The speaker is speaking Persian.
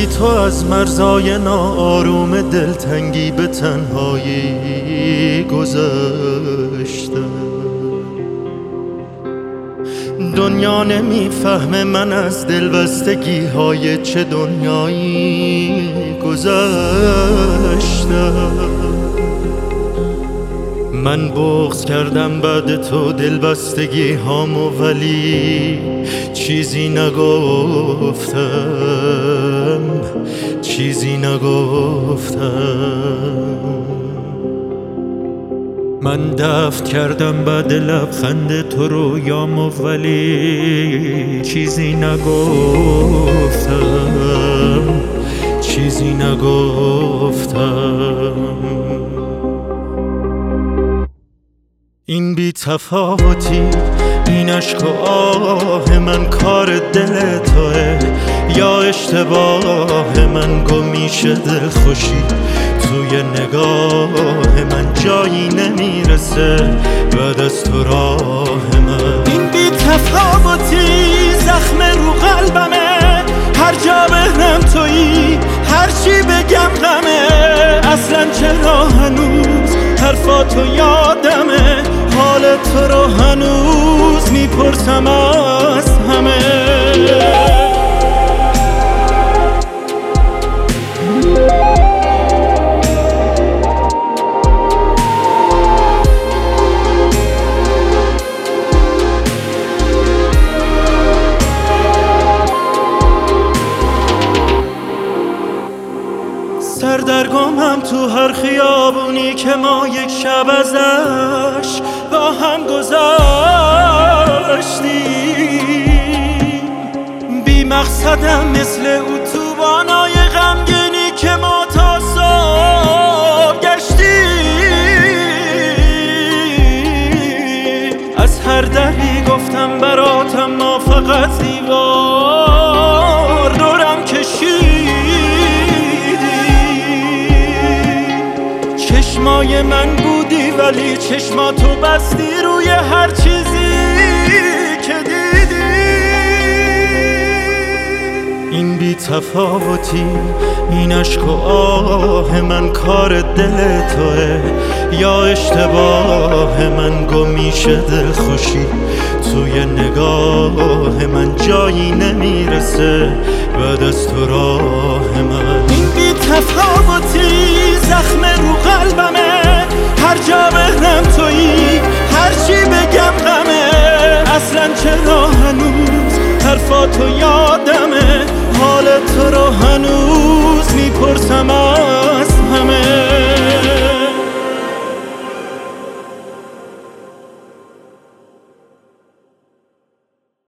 بی تو از مرزای ناآروم دلتنگی به تنهایی گذشتم. دنیا نمیفهمه من از دلبستگی های چه دنیایی گذشتم. من بغض کردم بعد تو دلبستگی هامو، ولی چیزی نگفتم، چیزی نگفتم. من دفن کردم بعد لبخند تو رویامو، ولی چیزی نگفتم، چیزی نگفتم. این بی تفاوتی، این عشق و آه من کار دل توه یا اشتباه من؟ گمیشه دل خوشی توی نگاه من، جایی نمیرسه بعد از تو راه من. این بی تفاوتی زخم رو قلبمه، هر جا بهنم تویی، هر چی بگم غمه. اصلا چرا هنوز حرفاتو یادمه، حال تو رو هنوز میپرسم از همه. سردرگمم تو هر خیابونی که ما یک شب ازش با هم گذاشتیم. بی مقصدم مثل اتوبانای غمگینی که ما تا صبح گشتیم. از هر دری گفتم براتم، ما فقط دیوار دورم کشید. چشمای من بودی ولی چشماتو بستی روی هر چیزی که دیدی. این بی تفاوتی، این عشق و آه من کار دل توه یا اشتباه من؟ گمیشه دل خوشی توی نگاه من، جایی نمیرسه بعد از تو راه من. این بی تفاوتی زخم رو قلبمه، هر جا بهنم تویی، هر چی بگم غمه. اصلا چرا هنوز حرفاتو یادمه، حال تو رو هنوز میپرسم